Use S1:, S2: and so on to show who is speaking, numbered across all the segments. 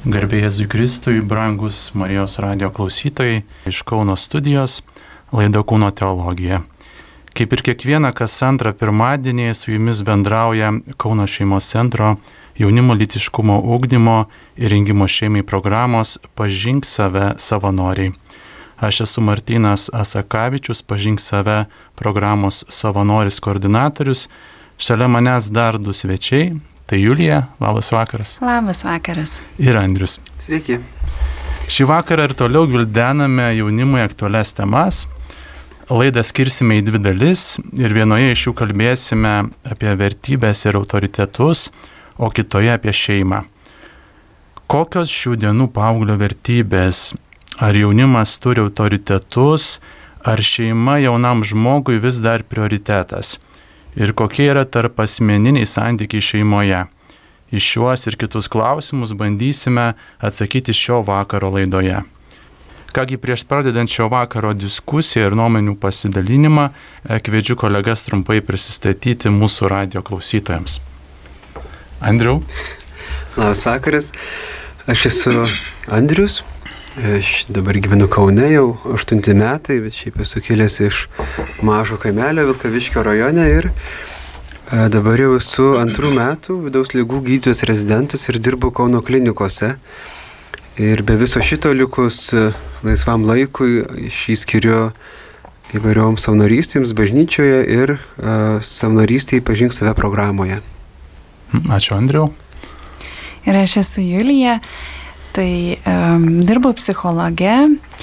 S1: Garbė Jėzui Kristui, brangus Marijos radijo klausytojai, iš Kauno studijos, laida Kūno teologija. Kaip ir kiekvieną kas antrą pirmadienį su jumis bendrauja Kauno šeimos centro jaunimo lytiškumo ugdymo ir rengimo šeimai programos Pažink save savanoriai. Aš esu Martynas Asakavičius, Pažink save programos savanoris koordinatorius. Šalia manęs dar du svečiai. Tai Julija, labas vakaras.
S2: Labas vakaras.
S1: Ir Andrius.
S3: Sveiki.
S1: Šį vakarą ir toliau gvildename jaunimui aktualias temas. Laidą skirsime į dvi dalis ir vienoje iš jų kalbėsime apie vertybės ir autoritetus, o kitoje apie šeimą. Kokios šių dienų paauglio vertybės? Ar jaunimas turi autoritetus, ar šeima jaunam žmogui vis dar prioritetas? Ir kokie yra tarp asmeniniai santykiai šeimoje? Į šiuos ir kitus klausimus bandysime atsakyti šio vakaro laidoje. Kągi prieš pradedant šio vakaro diskusiją ir nuomonių pasidalinimą, kviečiu kolegas trumpai prisistatyti mūsų radijo klausytojams. Andriau.
S3: Labas vakaras. Aš esu Andrius. Aš dabar gyvenu Kaune jau 8 metai, bet šiaip esu kilęs iš mažo kaimelio Vilkaviškio rajone ir dabar jau esu 2 metų vidaus ligų gydytojas rezidentas ir dirbu Kauno klinikose. Ir be viso šito likus laisvam laikui šį skiriu įvairiom savanorystėms bažnyčioje ir savanorystėje Pažink save programoje.
S1: Ačiū, Andriau.
S2: Ir aš esu Julija. Tai dirbu psichologe,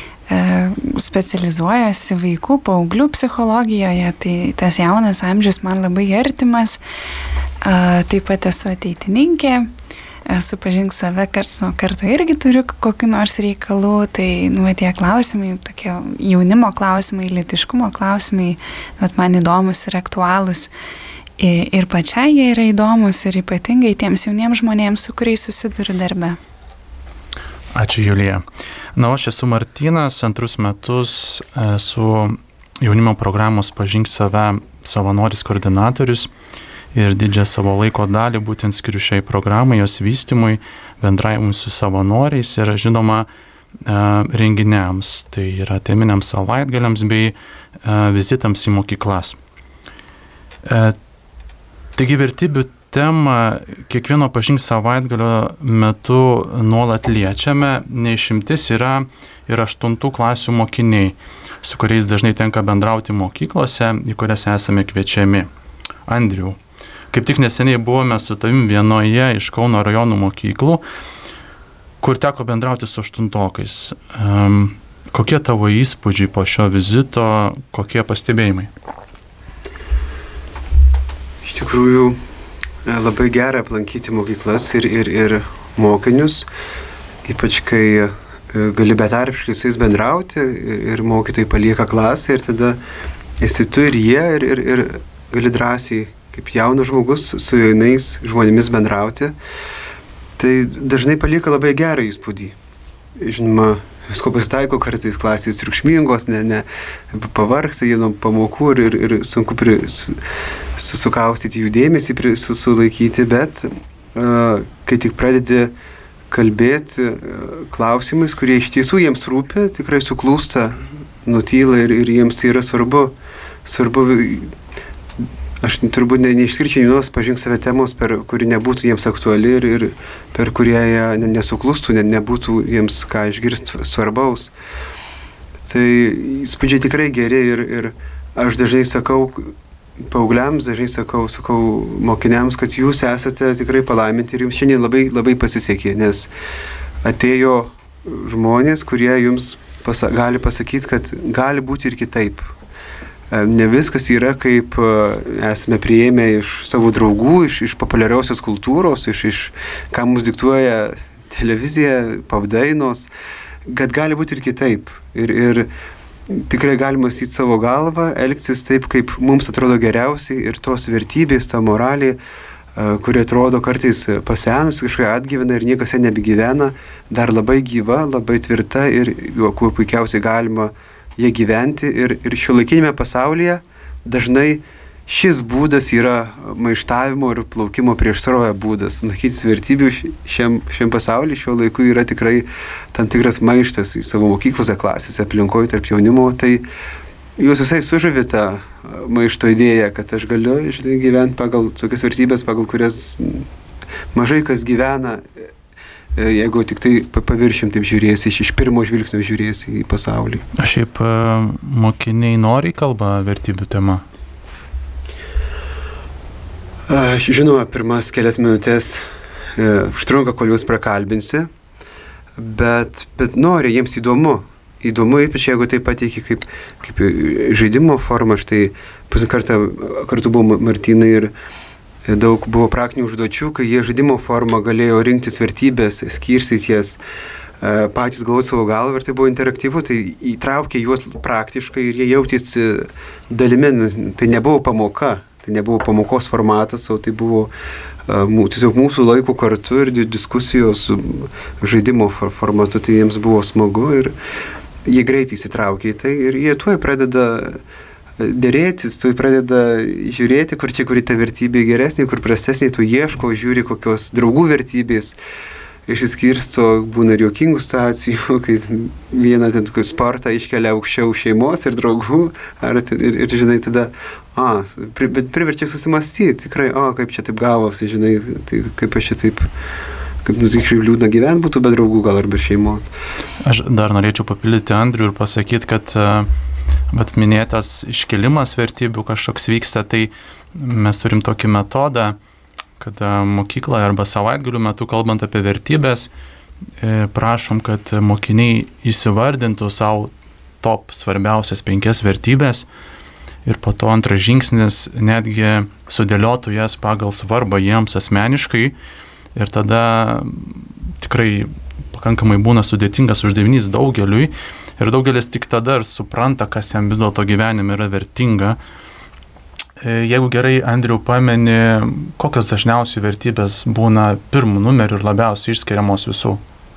S2: specializuojuosi vaikų, paauglių psichologijoje, tai tas jaunas amžius man labai artimas. Taip pat esu ateitininkė, esu Pažink save karts nuo karto irgi turiu kokių nors reikalų, tai tie klausimai, tokie jaunimo klausimai, lytiškumo klausimai, man įdomus ir aktualūs. Ir pačiai jie yra įdomus ir ypatingai tiems jauniems žmonėms, su kuriais susiduriu darbe.
S1: Ačiū, Julija. Na, aš esu Martynas, 2 metus esu jaunimo programos Pažink save savanoris koordinatorius ir didžiąją savo laiko dalį būtent skiriu šiai programai, jos vystymui, bendravimui su savanoriais ir, žinoma, renginiams, tai yra teminiams savaitgaliams bei vizitams į mokyklas. Taigi vertybių temą kiekvieno Pažink savaitgalio metu nuolat liečiame, neišimtis yra ir 8 klasių mokiniai, su kuriais dažnai tenka bendrauti mokyklose, į kurias esame kviečiami. Andriau, kaip tik neseniai buvome su tavim vienoje iš Kauno rajonų mokyklų, kur teko bendrauti su 8-okais. Kokie tavo įspūdžiai po šio vizito, kokie pastebėjimai?
S3: Iš tikrųjų, labai gera aplankyti mokyklas ir mokinius, ypač kai gali betarpiškai su jais bendrauti ir mokytojai palieka klasę ir tada esi tu ir jie ir gali drąsiai kaip jaunas žmogus su jaunais žmonėmis bendrauti. Tai dažnai palieka labai gerą įspūdį. Žinoma, visko pasitaiko kartais klasės triukšmingos, ne pavargsta jie nuo pamokų ir sunku sukaustyti jų dėmesį, sulaikyti, bet kai tik pradedi kalbėti klausimais, kurie iš tiesų jiems rūpi, tikrai suklūsta, nutyla ir jiems tai yra svarbu. Aš turbūt neišskirčiau vienos Pažink save temos, kuri nebūtų jiems aktuali ir per kurie jie nesuklustų, nebūtų jiems ką išgirsti svarbaus. Tai įspūdžiai tikrai geri ir aš dažnai sakau paaugliams, dažnai sakau mokiniams, kad jūs esate tikrai palaiminti ir jums šiandien labai, labai pasisekė, nes atėjo žmonės, kurie jums gali pasakyti, kad gali būti ir kitaip. Ne viskas yra, kaip esame priėmę iš savo draugų, iš populiariausios kultūros, iš ką mums diktuoja televizija, pavdainos, kad gali būti ir kitaip. Ir tikrai galima mąstyti savo galvą, elgtis taip, kaip mums atrodo geriausiai ir tos vertybės, ta moralė, kuri atrodo kartais pasenusi, kažkokia atgyvena ir niekas ją nebegyvena, dar labai gyva, labai tvirta ir kuo puikiausiai galima jie gyventi ir šiuolaikinėme pasaulyje dažnai šis būdas yra maištavimo ir plaukimo prieš srovę būdas. Laikytis vertybių šiam pasaulyje šiuo laiku yra tikrai tam tikras maištas į savo mokyklose, klasėse, aplinkoje tarp jaunimo. Tai juos visai sužavi tą maišto idėją, kad aš galiu gyventi pagal tokias vertybės, pagal kurias mažai kas gyvena, jeigu tik tai paviršim taip žiūrėsi, iš pirmo žvilgsnio žiūrėsi į pasaulį.
S1: Šiaip mokiniai noriai kalba vertybių tema?
S3: Žinoma, pirmas kelias minutės užtrunka, kol jūs prakalbinsi, bet nori, jiems įdomu. Įdomu, ypač jeigu tai pateiki kaip žaidimo formą. Štai kartu buvo Martynai ir daug buvo praktinių užduočių, kai jie žaidimo formą galėjo rinktis vertybės, skirstyti jas, patys galvoti savo galvą, ir tai buvo interaktyvu, tai įtraukė juos praktiškai ir jie jautėsi dalimi. Tai nebuvo pamoka. Tai nebuvo pamokos formatas, o tai buvo tiesiog mūsų laiko kartu ir diskusijos žaidimo formatu. Tai jiems buvo smagu ir jie greitai įsitraukė į tai ir jie tuoj pradeda dėrėtis, tuoj pradeda žiūrėti, kuri ta vertybė geresnė, kur prastesnė, tu ieško, žiūri kokios draugų vertybės. Išsiskirsto, būna ir juokingų situacijų, kai vieną sportą iškelia aukščiau šeimos ir draugų, ir žinai, tada, bet priverčia susimastyti, tikrai, kaip čia taip gavosi, žinai, tai kaip aš čia taip, tikrai liūdna gyventi būtų be draugų, gal ar be šeimos.
S1: Aš dar norėčiau papildyti Andrių ir pasakyti, kad minėtas iškelimas vertybių kažkoks vyksta, tai mes turim tokį metodą, kad mokykloje arba savaitgalių metu, kalbant apie vertybės, prašom, kad mokiniai įsivardintų savo top svarbiausias 5 vertybės ir po to antras žingsnis netgi sudėliotų jas pagal svarbą jiems asmeniškai ir tada tikrai pakankamai būna sudėtingas uždavinys daugeliui ir daugelis tik tada ir supranta, kas jam vis dėlto gyvenime yra vertinga. Jeigu gerai, Andriau, pameni, kokios dažniausiai vertybės būna pirmų numerių ir labiausiai išskiriamos visų?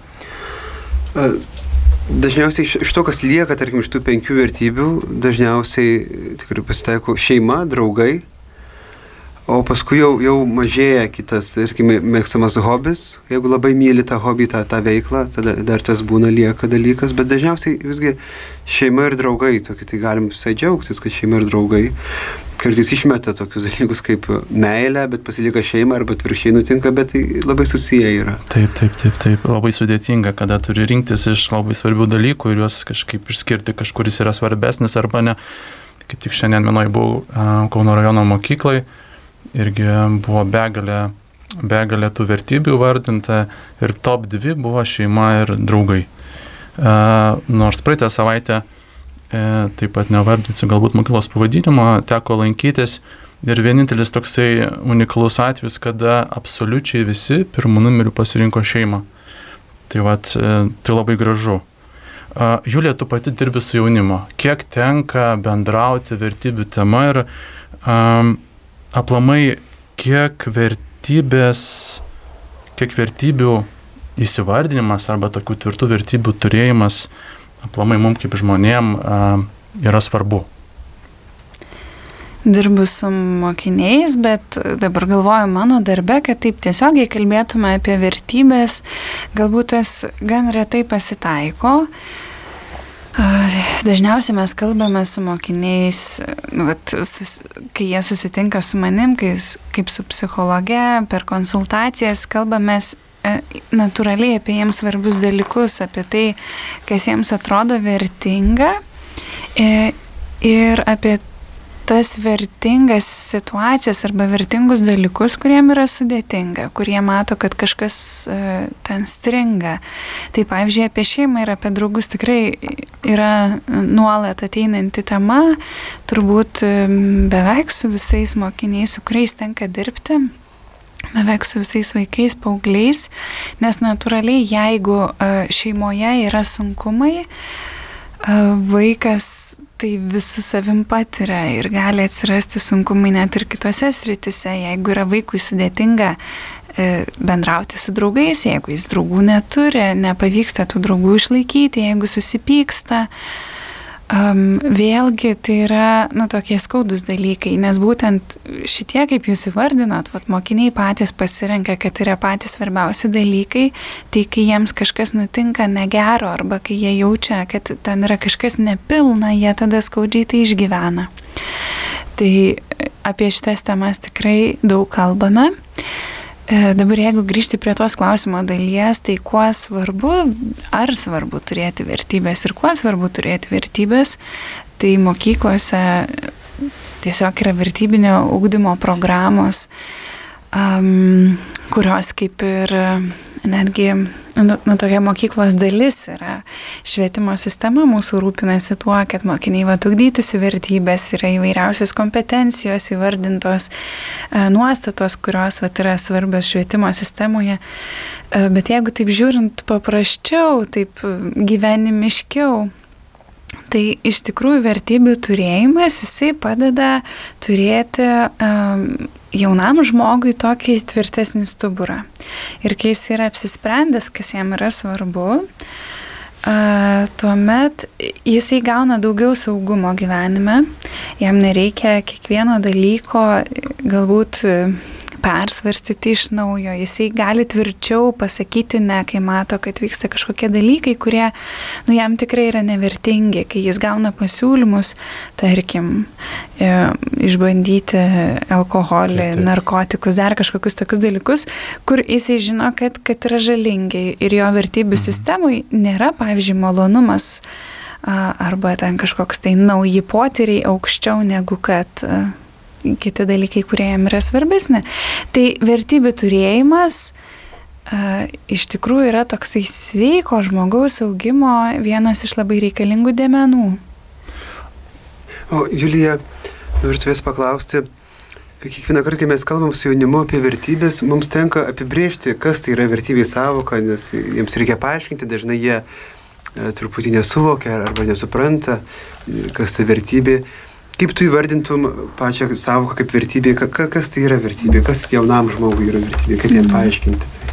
S3: Dažniausiai iš to, kas lieka, tarkim, iš tų 5 vertybių, dažniausiai tikrai pasitaiko šeima, draugai, o paskui jau mažėja kitas, tarkim, mėgstamas hobis. Jeigu labai myli tą hobį, tą veiklą, tada dar tas būna lieka dalykas, bet dažniausiai visgi šeima ir draugai, tokie, tai galim visai džiaugtis, kad šeima ir draugai. Kartais išmeta tokius dalykus kaip meilė, bet pasilieka šeima, arba atvirkščiai nutinka, bet tai labai susiję yra.
S1: Taip. Labai sudėtinga, kada turi rinktis iš labai svarbių dalykų ir juos kažkaip išskirti, kažkuris yra svarbesnis arba ne. Kaip tik šiandien vienoje buvau Kauno rajono mokyklai, irgi buvo begalė tų vertybių vardinta ir top 2 buvo šeima ir draugai. Nors praeitą savaitę taip pat nevardinsiu galbūt mokyklos pavadinimo, teko lankytis ir vienintelis toksai unikalus atvejis, kada absoliučiai visi pirmų numerių pasirinko šeimą. Tai labai gražu. Julija, tu pati dirbi su jaunimu. Kiek tenka bendrauti vertybių tema ir aplamai kiek vertybių įsivardinimas arba tokių tvirtų vertybių turėjimas aplamai mums kaip žmonėm yra svarbu?
S2: Dirbu su mokiniais, bet dabar galvoju mano darbe, kad taip tiesiogiai kalbėtume apie vertybės, galbūt tas gan retai pasitaiko. Dažniausiai mes kalbame su mokiniais, kai jie susitinka su manim, kaip su psichologe, per konsultacijas kalbamės natūraliai apie jiems svarbius dalykus, apie tai, kas jiems atrodo vertinga ir apie tas vertingas situacijas arba vertingus dalykus, kuriem yra sudėtinga, kurie mato, kad kažkas ten stringa. Tai pavyzdžiui, apie šeimą ir apie draugus tikrai yra nuolat ateinanti tema, turbūt beveik su visais mokiniais, su kuriais tenka dirbti, beveik su visais vaikais, paaugliais, nes natūraliai, jeigu šeimoje yra sunkumai, vaikas tai visų savim patiria ir gali atsirasti sunkumai net ir kitose sritise. Jeigu yra vaikui sudėtinga bendrauti su draugais, jeigu jis draugų neturi, nepavyksta tų draugų išlaikyti, jeigu susipyksta, Vėlgi tai yra, tokie skaudus dalykai, nes būtent šitie, kaip jūs įvardinat, mokiniai patys pasirenka, kad yra patys svarbiausi dalykai, tai kai jiems kažkas nutinka negero arba kai jie jaučia, kad ten yra kažkas nepilna, jie tada skaudžiai tai išgyvena. Tai apie šitas temas tikrai daug kalbame. Dabar jeigu grįžti prie tos klausimo dalies, tai kuo svarbu, ar svarbu turėti vertybės ir kuo svarbu turėti vertybės, tai mokyklose tiesiog yra vertybinio ugdymo programos, kurios kaip ir netgi tokia mokyklos dalis yra švietimo sistema, mūsų rūpinasi tuo, kad mokiniai ugdytųsi vertybės, yra įvairiausios kompetencijos įvardintos nuostatos, kurios yra svarbios švietimo sistemoje. Bet jeigu taip žiūrint paprasčiau, taip gyvenimiškiau, tai iš tikrųjų vertybių turėjimas, jisai padeda turėti jaunam žmogui tokį tvirtesnį stuburą. Ir kai jis yra apsisprendęs, kas jam yra svarbu, tuomet jisai gauna daugiau saugumo gyvenime, jam nereikia kiekvieno dalyko galbūt persvarstyti iš naujo, jisai gali tvirčiau pasakyti ne, kai mato, kad vyksta kažkokie dalykai, kurie jam tikrai yra nevertingi, kai jis gauna pasiūlymus, tarkim, išbandyti alkoholį, narkotikus, dar kažkokius tokius dalykus, kur jisai žino, kad yra žalingi ir jo vertybių sistemui nėra, pavyzdžiui, malonumas arba ten kažkoks tai nauji potyriai aukščiau negu kad kiti dalykai, kurie jam yra svarbesni. Tai vertybių turėjimas iš tikrųjų yra toksai sveiko žmogaus augimo vienas iš labai reikalingų dėmenų.
S3: O Julija, noriu tavęs paklausti, kiekvieną kartą, kai mes kalbam su jaunimu apie vertybės, mums tenka apibrėžti, kas tai yra vertybės sąvoka, nes jiems reikia paaiškinti, dažnai jie truputį nesuvokia arba nesupranta, kas tai vertybė. Kaip tu įvardintum pačią sąvoką kaip vertybė, kas tai yra vertybė, kas jaunam žmogui yra vertybė, kaip jam paaiškinti tai?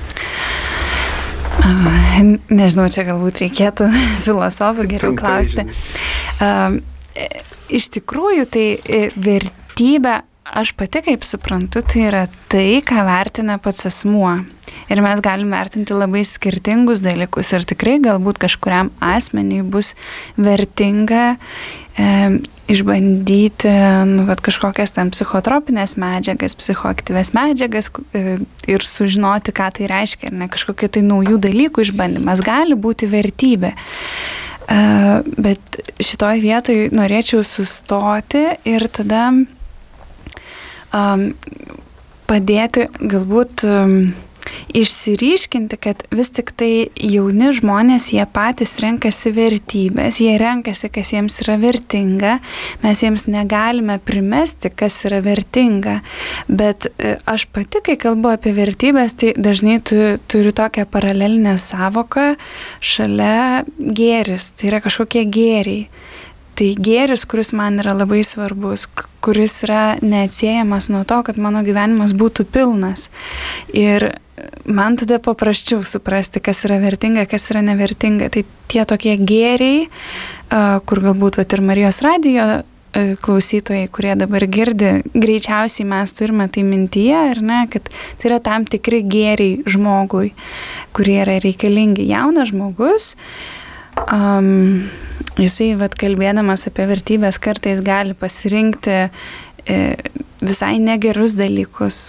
S2: Nežinau, čia galbūt reikėtų filosofų geriau klausti. Iš tikrųjų, tai vertybė, aš pati kaip suprantu, tai yra tai, ką vertina pats asmuo. Ir mes galim vertinti labai skirtingus dalykus ir tikrai galbūt kažkuriam asmeniui bus vertinga išbandyti kažkokias tam psichotropinės medžiagas, psichoaktyves medžiagas ir sužinoti, ką tai reiškia, ar ne, kažkokių tai naujų dalykų išbandymas gali būti vertybė. Bet šitoj vietoj norėčiau sustoti ir tada padėti galbūt išsiryškinti, kad vis tik tai jauni žmonės, jie patys renkasi vertybės, jie renkasi, kas jiems yra vertinga, mes jiems negalime primesti, kas yra vertinga, bet aš pati, kai kalbu apie vertybės, tai dažnai turiu tokią paralelinę sąvoką šalia gėris, tai yra kažkokie gėriai. Tai gėris, kuris man yra labai svarbus, kuris yra neatsiejamas nuo to, kad mano gyvenimas būtų pilnas. Ir man tada paprasčiau suprasti, kas yra vertinga, kas yra nevertinga. Tai tie tokie gėriai, kur galbūt ir Marijos radijo klausytojai, kurie dabar girdi, greičiausiai mes turime tai mintyje, ar ne, kad tai yra tam tikri gėriai žmogui, kurie yra reikalingi. Jaunas žmogus, jisai kalbėdamas apie vertybės kartais gali pasirinkti visai negerus dalykus.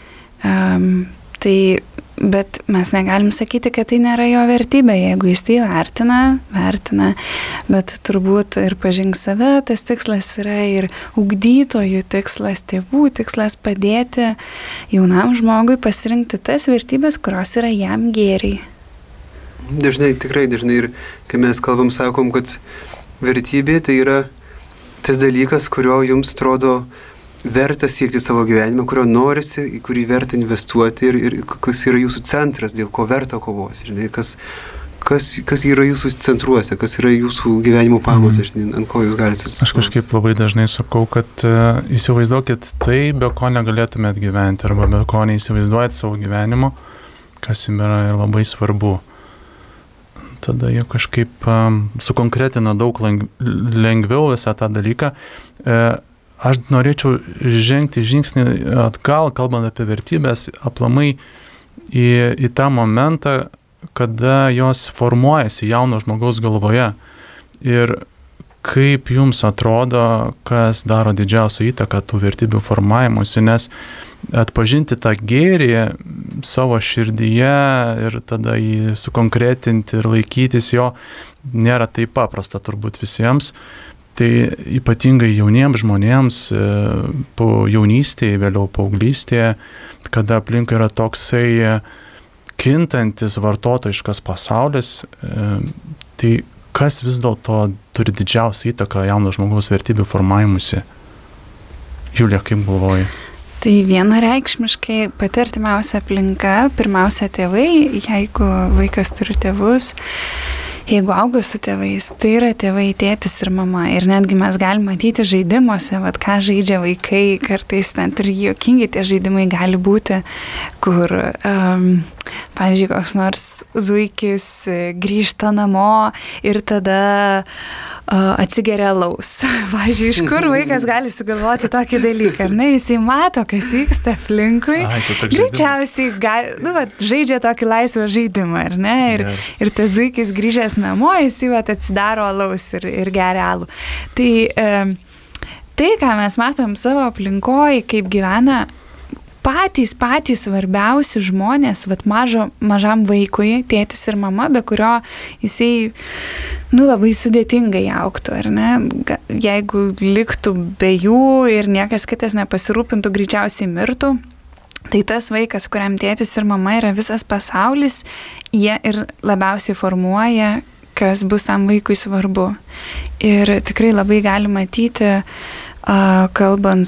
S2: Bet mes negalim sakyti, kad tai nėra jo vertybė, jeigu jis tai vertina, bet turbūt ir pažink save, tas tikslas yra ir ugdytojų tikslas, tėvų tikslas padėti jaunam žmogui pasirinkti tas vertybės, kurios yra jam gėriai.
S3: Tikrai dažnai ir kai mes kalbam, sakom, kad vertybė tai yra tas dalykas, kurio jums atrodo verta siekti savo gyvenimą, kurio norisi, į kurį verta investuoti ir kas yra jūsų centras, dėl ko verta kovoti. Žinai, kas yra jūsų centruose, kas yra jūsų gyvenimo pamatas, ant ko jūs galite susitvarti.
S1: Aš kažkaip labai dažnai sakau, kad įsivaizduokit tai, be ko negalėtumėt gyventi, arba be ko neįsivaizduojat savo gyvenimo, kas jums yra labai svarbu. tada jie kažkaip sukonkretina daug lengviau visą tą dalyką. Aš norėčiau žengti žingsnį atgal, kalbant apie vertybės, aplamai į tą momentą, kada jos formuojasi jauno žmogaus galvoje. Ir kaip jums atrodo, kas daro didžiausią įtaką tų vertybių formavimuose, nes atpažinti tą gėrį savo širdyje ir tada jį sukonkretinti ir laikytis jo nėra taip paprasta turbūt visiems. Tai ypatingai jauniems žmonėms po jaunystėje, vėliau paauglystėje, kada aplink yra toksai kintantis vartotojiškas pasaulis, tai kas vis dėlto turi didžiausią įtaką jauno žmogaus vertybių formavimusi? Julija, kaip galvoji?
S2: Tai vienareikšmiškai pati artimiausia aplinka, pirmiausia tėvai, jeigu vaikas turi tėvus, jeigu auga su tėvais, tai yra tėvai, tėtis ir mama. Ir netgi mes galime matyti žaidimuose, ką žaidžia vaikai, kartais ten ir juokingi tie žaidimai gali būti, kur, pavyzdžiui, koks nors zuikis grįžta namo ir tada atsigeria alaus. Pavyzdžiui, iš kur vaikas gali sugalvoti tokį dalyką? Jisai mato, kas vyksta aplinkui. Greičiausiai žaidžia tokį laisvą žaidimą, ar ne? Ir tas zuikis grįžęs namo, jisai atsidaro alaus ir geria alų. Tai, ką mes matom savo aplinkoje, kaip gyvena patys svarbiausi žmonės, mažam vaikui, tėtis ir mama, be kurio jisai labai sudėtingai augtų, ar ne? Jeigu liktų be jų ir niekas kitas nepasirūpintų, greičiausiai mirtų. Tai tas vaikas, kuriam tėtis ir mama yra visas pasaulis, jie ir labiausiai formuoja, kas bus tam vaikui svarbu. Ir tikrai labai gali matyti, kalbant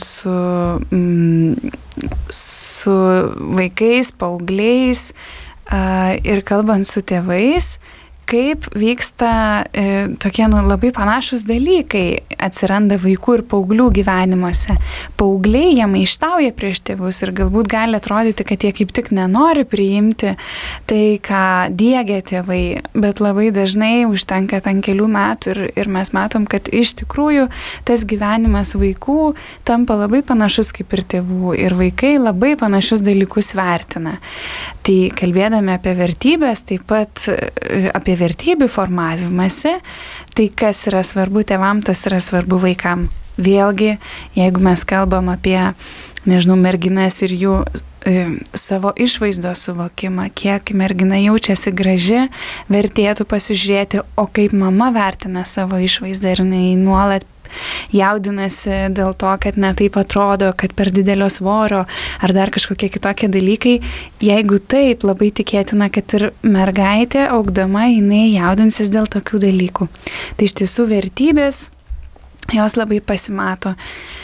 S2: su vaikais, paaugliais ir kalbant su tėvais, kaip vyksta tokie labai panašus dalykai atsiranda vaikų ir paauglių gyvenimuose. Paaugliai jie maištauja prieš tėvus ir galbūt gali atrodyti, kad jie kaip tik nenori priimti tai, ką diegia tėvai, bet labai dažnai užtenka ten kelių metų ir mes matom, kad iš tikrųjų tas gyvenimas vaikų tampa labai panašus kaip ir tėvų ir vaikai labai panašius dalykus vertina. Tai kalbėdami apie vertybės, taip pat apie vertybių formavimąsi, tai kas yra svarbu tėvam, tas yra svarbu vaikam. Vėlgi, jeigu mes kalbam apie, merginas ir jų savo išvaizdos suvokimą, kiek mergina jaučiasi graži, vertėtų pasižiūrėti, o kaip mama vertina savo išvaizdą ir jinai nuolat jaudinasi dėl to, kad netaip atrodo, kad per didelio svorio ar dar kažkokie kitokie dalykai. Jeigu taip, labai tikėtina, kad ir mergaitė augdama jinai jaudinsis dėl tokių dalykų. Tai iš tiesų vertybės, jos labai pasimato.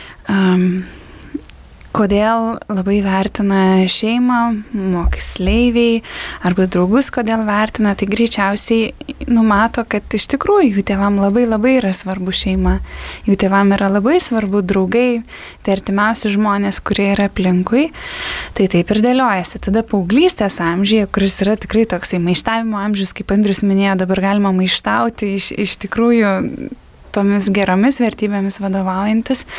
S2: Kodėl labai vertina šeimą, moksleiviai arba draugus, kodėl vertina, tai greičiausiai numato, kad iš tikrųjų jų tėvam labai yra svarbu šeima, jų tėvam yra labai svarbu draugai, tai artimiausi žmonės, kurie yra aplinkui, tai taip ir dėliojasi. Tada paauglystės amžiuje, kuris yra tikrai toksai maištavimo amžius, kaip Andrius minėjo, dabar galima maištauti iš tikrųjų tomis geromis vertybėmis vadovaujantis,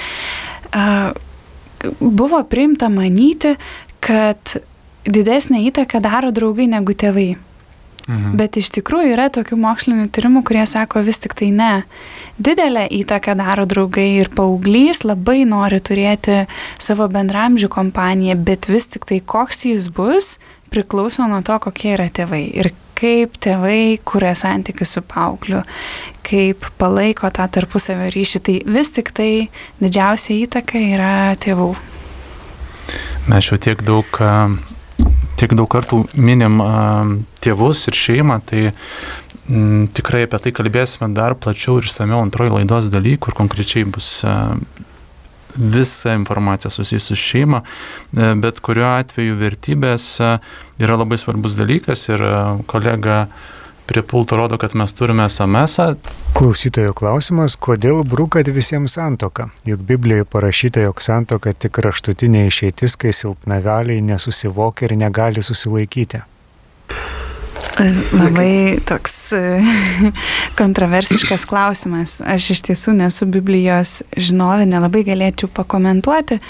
S2: buvo priimta manyti, kad didesnę įtaką daro draugai negu tėvai. Bet iš tikrųjų yra tokių mokslinių tyrimų, kurie sako vis tik tai ne. Didelę įtaką daro draugai ir paauglys labai nori turėti savo bendramžių kompaniją, bet vis tik tai koks jis bus, priklauso nuo to, kokie yra tėvai. Ir kaip tėvai kuria santykius su paaugliu, kaip palaiko tą tarpusavio ryšį. Tai vis tik tai didžiausia įtaka yra tėvų.
S1: Mes jau tiek daug kartų minim tėvus ir šeimą, tai tikrai apie tai kalbėsime dar plačiau ir išsamiau antroji laidos daly, kur konkrečiai bus visa informacija susijusi su šeima, bet kuriuo atveju vertybės yra labai svarbus dalykas ir kolega prie pulto rodo, kad mes turime SMS-ą.
S4: Klausytojo klausimas, kodėl brukat visiems santuoką? Juk Biblijoje parašyta, jog santuoka tik kraštutinė išeitis, kai silpnaveliai nesusivokia ir negali susilaikyti.
S2: Labai toks kontroversiškas klausimas. Aš iš tiesų nesu Biblijos žinovė, nelabai galėčiau pakomentuoti.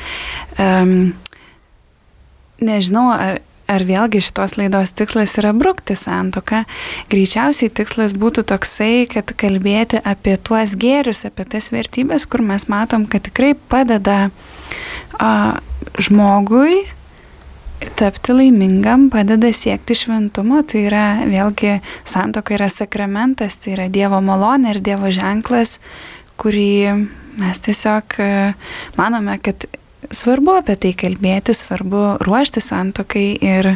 S2: Nežinau, ar vėlgi šitos laidos tikslas yra brukti santuoką. Greičiausiai tikslas būtų toksai, kad kalbėti apie tuos gėrius, apie tas vertybės, kur mes matom, kad tikrai padeda žmogui tapti laimingam, padeda siekti šventumo. Tai yra vėlgi santuoka yra sakramentas, tai yra Dievo malonė ir Dievo ženklas, kurį mes tiesiog manome, kad svarbu apie tai kalbėti, svarbu ruošti santuokai ir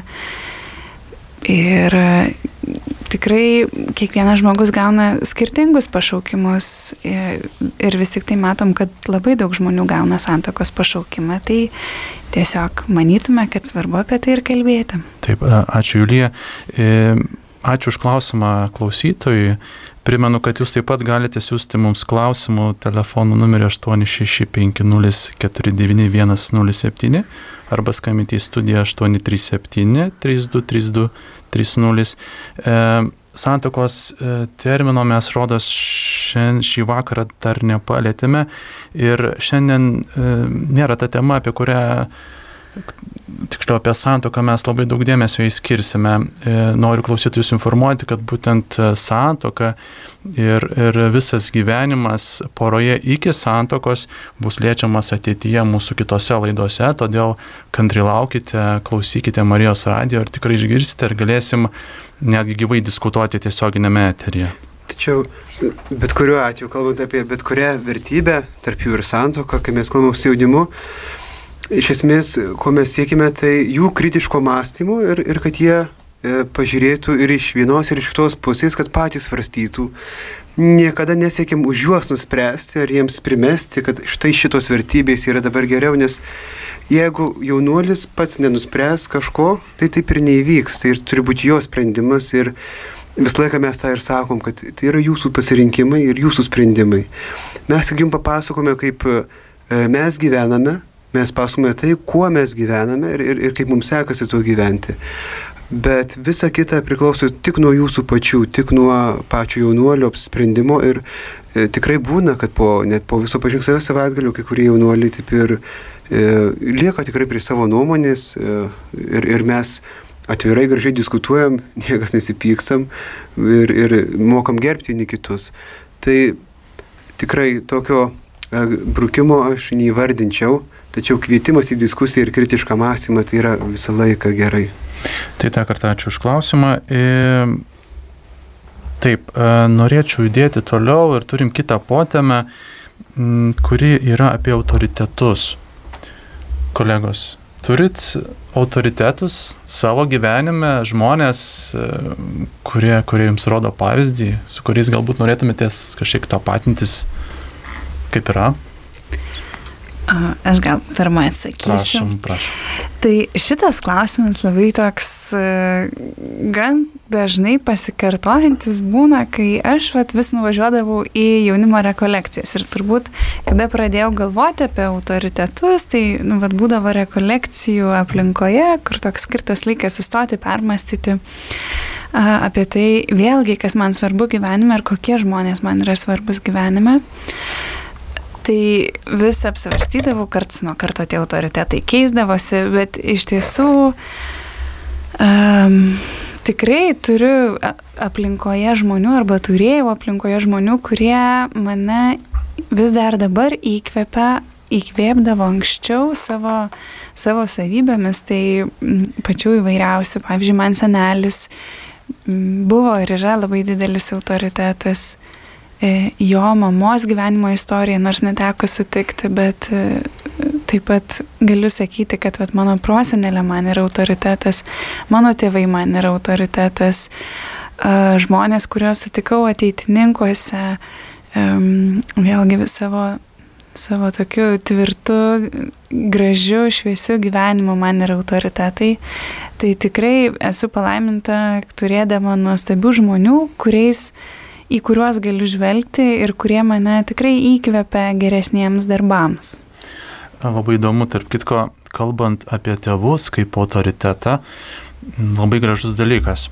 S2: tikrai kiekvienas žmogus gauna skirtingus pašaukimus ir vis tik tai matom, kad labai daug žmonių gauna santuokos pašaukimą. Tai tiesiog manytume, kad svarbu apie tai ir kalbėti.
S1: Taip, ačiū Julija. Ačiū už klausimą klausytojui. Primenu, kad jūs taip pat galite siūsti mums klausimų telefonu numeriu 865049107 arba skambinti į studiją 837 3232 30. Santuokos termino mes rodos šį vakarą dar nepalėtėme ir šiandien nėra ta tema, apie kurią tiksliau apie santuoką mes labai daug dėmesio įskirsime. Noriu klausytojus informuoti, kad būtent santuoka ir visas gyvenimas poroje iki santuokos bus liečiamas ateityje mūsų kitose laidose, todėl kantriai laukite, klausykite Marijos radijo ir tikrai išgirsite ir galėsim netgi gyvai diskutuoti tiesioginėme eteryje.
S3: Tačiau bet kuriuo atveju, kalbant apie bet kurią vertybę, tarp jų ir santuoką, kai mes kalbame su jaunimu, iš esmės, ko mes siekime, tai jų kritiško mąstymo ir kad jie pažiūrėtų ir iš vienos ir iš kitos pusės, kad patys svarstytų. Niekada nesiekim už juos nuspręsti ar jiems primesti, kad štai šitos vertybės yra dabar geriau, nes jeigu jaunuolis pats nenuspręs kažko, tai taip ir neįvyks. Tai ir turi būti jo sprendimas ir visą laiką mes tą ir sakom, kad tai yra jūsų pasirinkimai ir jūsų sprendimai. Mes tik jums papasakome, kaip mes gyvename, mes pasakome tai, kuo mes gyvename ir kaip mums sekasi tuo gyventi. Bet visa kita priklauso tik nuo jūsų pačių, tik nuo pačio jaunuolio apsisprendimo ir tikrai būna, kad net po viso pažink savęs savaitgalio kai kurie jaunuoliai taip ir lieka tikrai prie savo nuomonės ir mes atvirai gražiai diskutuojam, niekas nesipykstam ir mokam gerbti vieni kitus. Tai tikrai tokio brukimo aš neįvardinčiau, tačiau kvietimas į diskusiją ir kritišką mąstymą tai yra visą laiką gerai.
S1: Tai tą kartą ačiū už klausimą. Taip, norėčiau judėti toliau ir turim kitą potemę, kuri yra apie autoritetus. Kolegos, turit autoritetus savo gyvenime, žmonės, kurie jums rodo pavyzdį, su kuriais galbūt norėtumėtės kažkiek tapatintis, kaip yra?
S2: Aš gal pirmą atsakysiu.
S1: Prašom.
S2: Tai šitas klausimas labai toks gan dažnai pasikartojantis būna, kai aš vis nuvažiuodavau į jaunimo rekolekcijas. Ir turbūt, kada pradėjau galvoti apie autoritetus, tai būdavo rekolekcijų aplinkoje, kur toks skirtas laikas sustoti, permastyti apie tai vėlgi, kas man svarbu gyvenime ir kokie žmonės man yra svarbus gyvenime. Tai vis apsvarstydavau, karts nuo karto tie autoritetai keisdavosi, bet iš tiesų tikrai turiu aplinkoje žmonių arba turėjau aplinkoje žmonių, kurie mane vis dar dabar įkvėpdavo anksčiau savo savybėmis, tai pačių įvairiausių. Pavyzdžiui, man senelis buvo ir yra labai didelis autoritetas. Jo mamos gyvenimo istoriją, nors neteko sutikti, bet taip pat galiu sakyti, kad mano prosenelė man yra autoritetas, mano tėvai man yra autoritetas, žmonės, kuriuos sutikau ateitininkuose, vėlgi savo tokiu tvirtu, gražiu, šviesiu gyvenimu man yra autoritetai. Tai tikrai esu palaiminta turėdama nuostabių žmonių, į kuriuos galiu žvelgti ir kurie mane tikrai įkvepia geresniems darbams.
S1: Labai įdomu, tarp kitko, kalbant apie tėvus kaip autoritetą, labai gražus dalykas.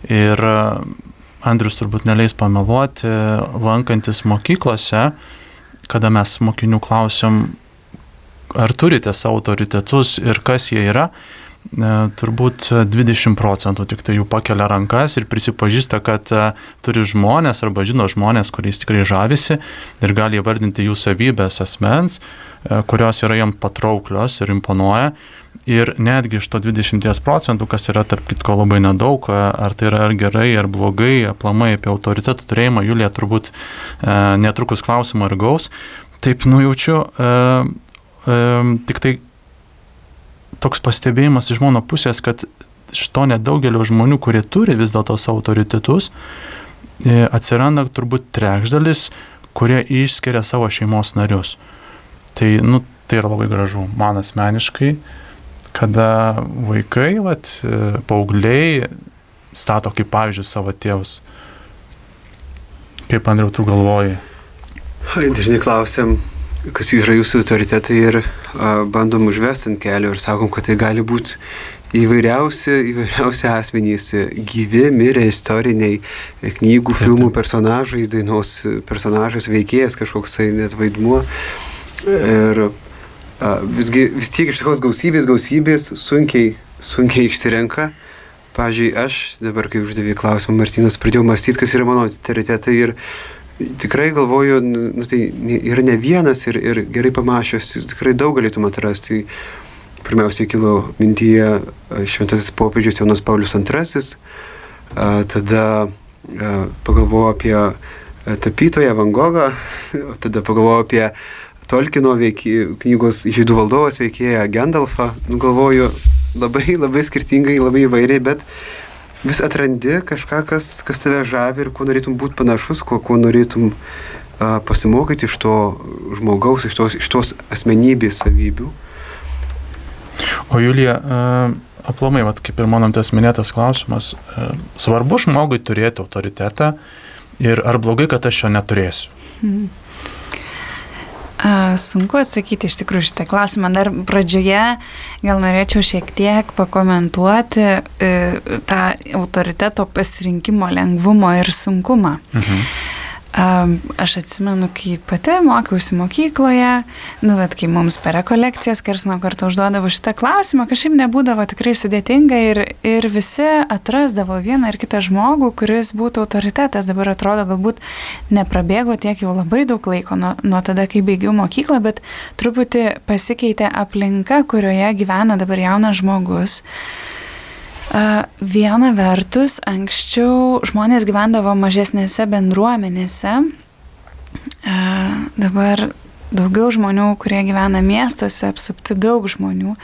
S1: Ir Andrius turbūt neleis pameluoti, lankantis mokyklose, kada mes mokinių klausim, ar turite savo autoritetus ir kas jie yra, turbūt 20% tik tai jų pakelia rankas ir prisipažįsta, kad turi žmonės arba žino žmonės, kuriais tikrai žavisi ir gali įvardinti jų savybės asmens, kurios yra jam patrauklios ir imponuoja. Ir netgi iš to 20%, kas yra tarp kitko labai nedaug, ar tai yra ar gerai, ar blogai, aplamai apie autoritetų turėjimą, Julija turbūt netrukus klausimą ir gaus. Taip nujaučiu, tik tai toks pastebėjimas iš mano pusės, kad iš to nedaugelio žmonių, kurie turi vis dėlto savo autoritetus, atsiranda turbūt trečdalis, kurie išskiria savo šeimos narius. Tai, tai yra labai gražu man asmeniškai, kada vaikai, paaugliai stato kaip pavyzdžius savo tėvus. Kaip, Andriau, tu galvoji?
S3: Dažnai klausiam, kas yra jūsų autoritetai ir bandom užvesti ant kelio ir sakom, kad tai gali būti įvairiausi asmenys, gyvi, mirę, istoriniai, knygų, filmų personažai, dainos personažas, veikėjas, kažkoksai net vaidmuo. Ir vis tiek iš tokios gausybės sunkiai išsirenka. Pavyzdžiui, aš dabar, kai uždavė klausimą Martynas, pradėjau mąstyti, kas yra mano autoritetai ir tikrai galvoju, tai yra ne vienas ir gerai pamačius, tikrai daug galėtum atrasti. Pirmiausiai kilo mintyje šventasis popiežius Jonas Paulius II, tada pagalvojau apie tapytoją Van Gogą, tada pagalvojau apie Tolkieno knygos Žydų valdovas veikėją Gandalfą. Galvoju labai skirtingai, labai įvairiai, bet vis atrandi kažką, kas tave žavi ir kuo norėtum būti panašus, kuo norėtum pasimokyti iš to žmogaus, iš tos asmenybės savybių.
S1: O Julija, aplamai, kaip ir mano tas minėtas klausimas, svarbu žmogui turėti autoritetą ir ar blogai, kad aš jo neturėsiu?
S2: Sunku atsakyti iš tikrųjų šitą klausimą. Dar pradžioje gal norėčiau šiek tiek pakomentuoti tą autoriteto pasirinkimo lengvumo ir sunkumą. Aš atsimenu, kai pati mokiausi mokykloje, kai mums per rekolekcijas karts nuo karto užduodavo šitą klausimą, kažkaip nebūdavo tikrai sudėtinga ir visi atrasdavo vieną ar kitą žmogų, kuris būtų autoritetas. Dabar atrodo, galbūt neprabėgo tiek jau labai daug laiko nuo tada, kai baigiau mokyklą, bet truputį pasikeitė aplinka, kurioje gyvena dabar jaunas žmogus. Viena vertus, anksčiau žmonės gyvendavo mažesnėse bendruomenėse, dabar daugiau žmonių, kurie gyvena miestuose, apsupti daug žmonių.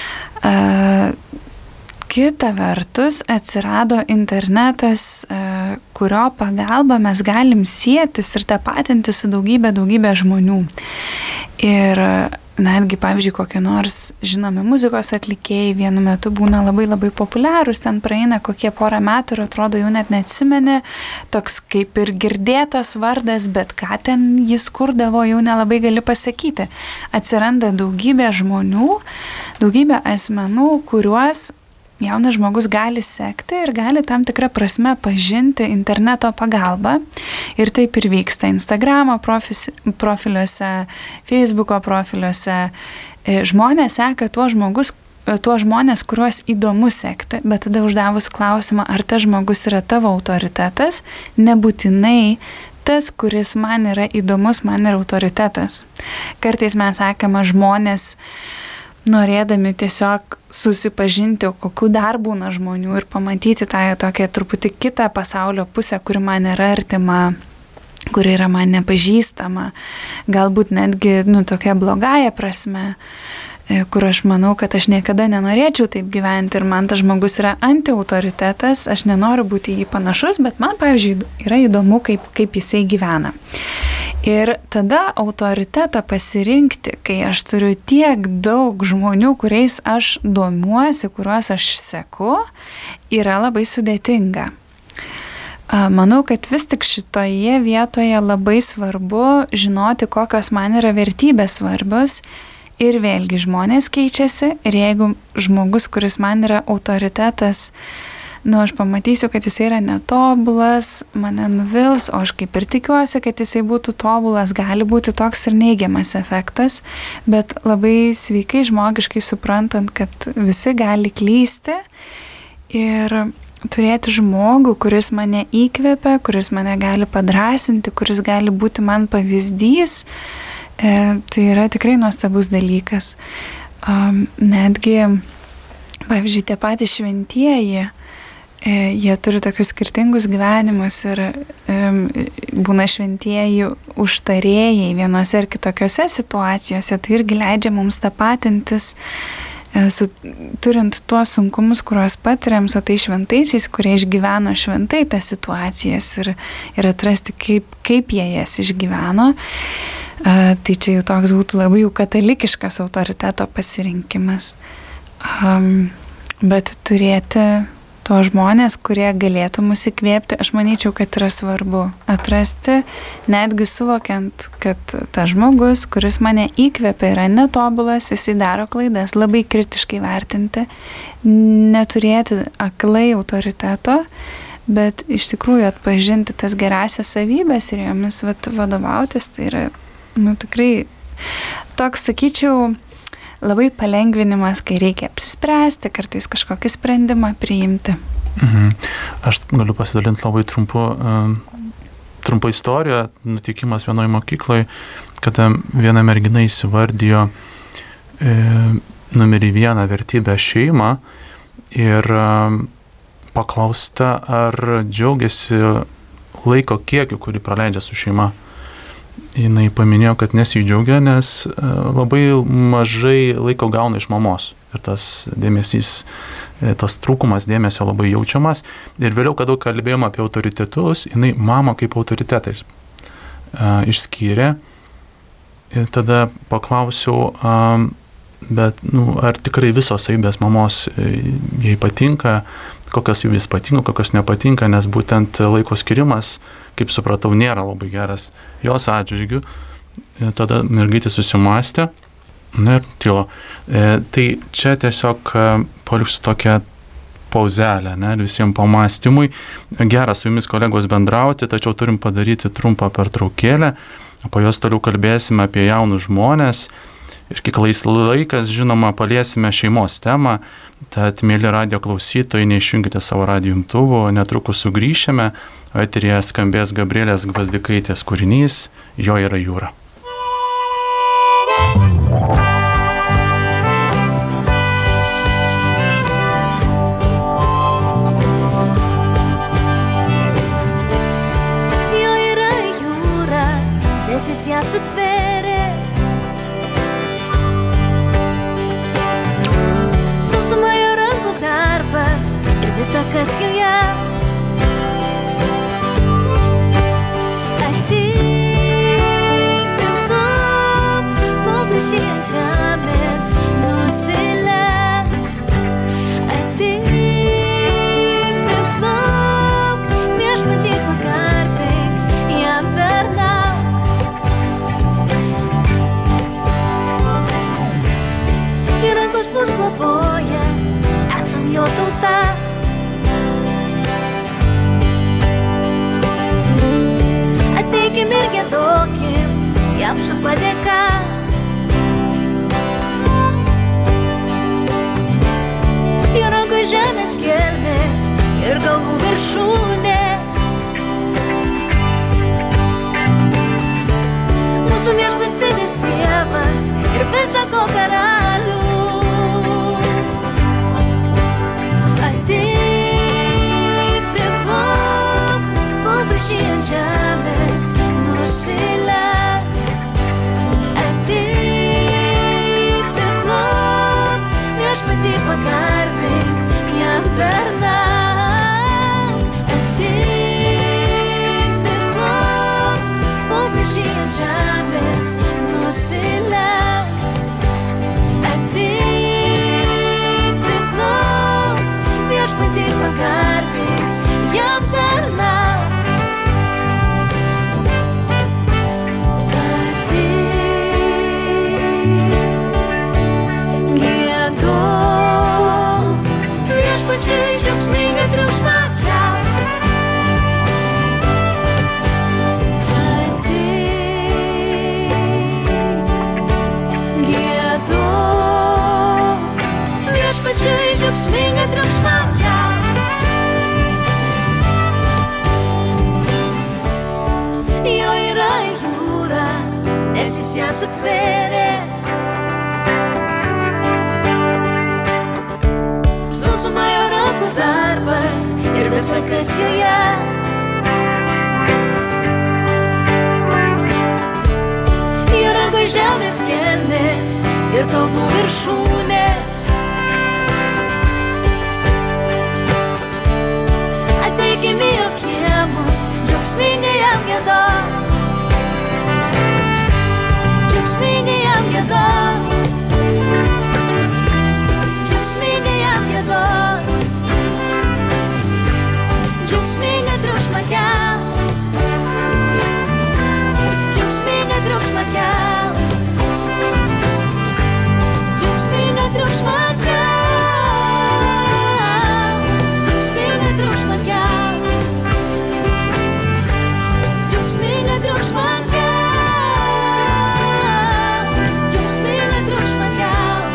S2: Kita vertus, atsirado internetas, kurio pagalba mes galim sietis ir tapatinti su daugybė žmonių. Ir netgi, pavyzdžiui, kokie nors žinomi muzikos atlikėjai vienu metu būna labai populiarūs, ten praeina kokie porą metų ir atrodo jau net neatsimeni, toks kaip ir girdėtas vardas, bet ką ten jis kurdavo, jau nelabai gali pasakyti. Atsiranda daugybė žmonių, daugybė asmenų, kuriuos jaunas žmogus gali sekti ir gali tam tikrą prasme pažinti interneto pagalba. Ir taip ir vyksta Instagramo profiliuose, Facebooko profiliuose. Žmonės seka tuos žmonės, kuriuos įdomu sekti, bet tada uždavus klausimą, ar tas žmogus yra tavo autoritetas, nebūtinai tas, kuris man yra įdomus, man yra autoritetas. Kartais mes sakome žmonės, norėdami tiesiog susipažinti, kokių dar būna žmonių ir pamatyti tą tokią truputį kitą pasaulio pusę, kuri man yra artima, kuri yra man nepažįstama, galbūt netgi tokia blogąja prasme, kur aš manau, kad aš niekada nenorėčiau taip gyventi ir man tas žmogus yra antiautoritetas, aš nenoriu būti jį panašus, bet man, pavyzdžiui, yra įdomu, kaip jisai gyvena. Ir tada autoritetą pasirinkti, kai aš turiu tiek daug žmonių, kuriais aš domiuosi, kuriuos aš seku, yra labai sudėtinga. Manau, kad vis tik šitoje vietoje labai svarbu žinoti, kokios man yra vertybės svarbios. Ir vėlgi žmonės keičiasi ir jeigu žmogus, kuris man yra autoritetas, aš pamatysiu, kad jisai yra netobulas, mane nuvils, o aš kaip ir tikiuosi, kad jisai būtų tobulas, gali būti toks ir neigiamas efektas, bet labai sveikai žmogiškai suprantant, kad visi gali klysti ir turėti žmogų, kuris mane įkvepia, kuris mane gali padrasinti, kuris gali būti man pavyzdys, tai yra tikrai nuostabus dalykas. Netgi, pavyzdžiui, tie patys šventieji, jie turi tokius skirtingus gyvenimus ir būna šventieji užtarėjai vienose ar kitokiose situacijose, tai irgi leidžia mums tapatintis turint tuos sunkumus, kuriuos patiriam su tai šventaisiais, kurie išgyveno šventai tas situacijas ir atrasti, kaip jie jas išgyveno. Tai čia jau toks būtų labai jau katalikiškas autoriteto pasirinkimas. Bet turėti to žmonės, kurie galėtų mus įkvėpti, aš manyčiau, kad yra svarbu atrasti, netgi suvokiant, kad tas žmogus, kuris mane įkvėpia, yra netobulas, jisai daro klaidas, labai kritiškai vertinti, neturėti aklai autoriteto, bet iš tikrųjų atpažinti tas gerasias savybės ir jomis vadovautis, tai yra, tikrai toks, sakyčiau, labai palengvinimas, kai reikia apsispręsti, kartais kažkokį sprendimą priimti.
S1: Aš galiu pasidalinti labai trumpą istoriją, nutikimas vienoje mokykloje, kada viena mergina įsivardijo numerį 1 vertybę šeimą ir paklausta, ar džiaugiasi laiko kiekiu, kurį praleidžia su šeima. Jinai paminėjo, kad nesidžiaugia, nes labai mažai laiko gauna iš mamos. Ir tas dėmesys, tas trūkumas dėmesio labai jaučiamas. Ir vėliau, kada kalbėjome apie autoritetus, jinai mamą kaip autoritetais išskyrė. Ir tada paklausiau, bet ar tikrai visos savybės mamos jai patinka, kokios savybės patinka, kokios nepatinka, nes būtent laiko skirimas, kaip supratau, nėra labai geras jos atžvilgių. Tada mergaitė susimastė ir tylo. Tai čia tiesiog paliksiu tokią pauzelę, visiems pamastymui. Gera su jumis, kolegos, bendrauti, tačiau turim padaryti trumpą pertraukėlę. Po jos toliau kalbėsime apie jaunus žmonės. Ir kiek laikas, žinoma, paliesime šeimos temą. Tad, mėly radijo klausytojai, neišjungite savo radijo imtuvų, netrukus sugrįšime. Eteryje skambės Gabrielės Gvazdikaitės kūrinys Jo yra jūra.
S5: Jo yra jūra, nes jis ją sutvėrė. Sausuma jo rankų darbas ir visa, kas joje. Ant žemės nusilenk, ateik, priklauk, viešpatį pagarbink, jam tarnauk. Ir rankos mus globoja, esam jo tauta. Ateikim ir giedokim, jam su padėka. Jo rankų žemės gelmės ir galvų viršūnės. Mūsų viešpaties tėvas ir visa ko karalius. Ateik, priklauk, paprašy ant žemės nusilenk. Ateik, priklauk, viešpatį pagarbink, jam tarnauk. Ateik, priklauk, paprašy ant žemės nusilenk. Ateik, priklauk, viešpatį pagarbink, jam tarnauk. Ateik, giedok, viešpačiui džiaugsmą. ją sutvėrė. Sausuma jo rankų darbas ir visa, kas joje. Jo rankoj žemės gelmės ir kalnų viršūnės. Ateikime jo kiemus, džiaugsmingai jam giedot. Džiaugsmingai jam giedot. Džiaugsmingai jam giedot. Džiaugsmingą triukšmą kelt. Džiaugsmingą triukšmą kelt. Džiaugsmingą triukšmą kelt. Džiaugsmingą triukšmą kelt. Džiaugsmingą triukšmą kelt. Džiaugsmingą triukšmą kelt.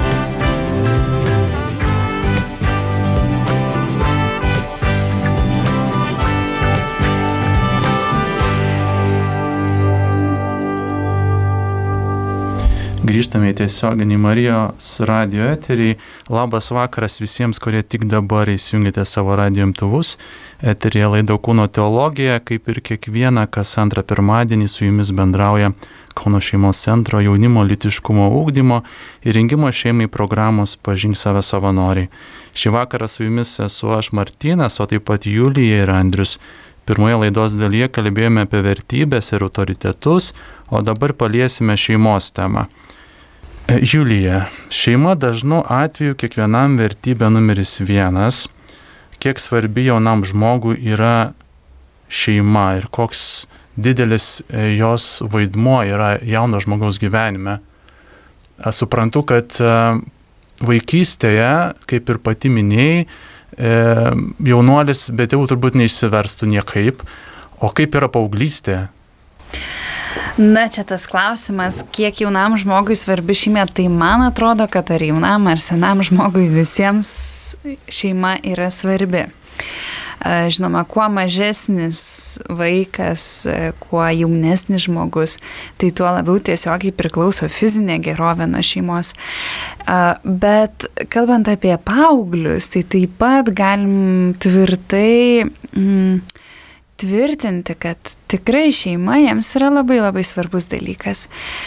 S1: Grįžtame į tiesioginį Marijos radio eterį. Labas vakaras visiems, kurie tik dabar įsijungėte savo radio imtuvus. Eteryje laida Kūno teologija, kaip ir kiekvieną kas antrą pirmadienį su jumis bendrauja Kauno šeimos centro jaunimo lytiškumo ugdymo ir rengimo šeimai programos Pažink save savanoriai. Šį vakarą su jumis esu aš Martynas, o taip pat Julija ir Andrius. Pirmoje laidos dalyje kalbėjome apie vertybės ir autoritetus, o dabar paliesime šeimos temą. Julija, šeima dažnu atveju kiekvienam vertybė numeris 1. Kiek svarbi jaunam žmogui yra šeima ir koks didelis jos vaidmuo yra jauno žmogaus gyvenime. Aš suprantu, kad vaikystėje, kaip ir pati minėjai, jaunuolis be tėvų turbūt neišsiverstų niekaip, o kaip yra paauglystė?
S2: Na, čia tas klausimas, kiek jaunam žmogui svarbi šeima, tai man atrodo, kad ar jaunam, ar senam žmogui visiems šeima yra svarbi. Žinoma, kuo mažesnis vaikas, kuo jaunesnis žmogus, tai tuo labiau tiesiogiai priklauso fizinė gerovė nuo šeimos. Bet kalbant apie paauglius, tai taip pat galim tvirtai tvirtinti, kad tikrai šeima jiems yra labai labai svarbus dalykas.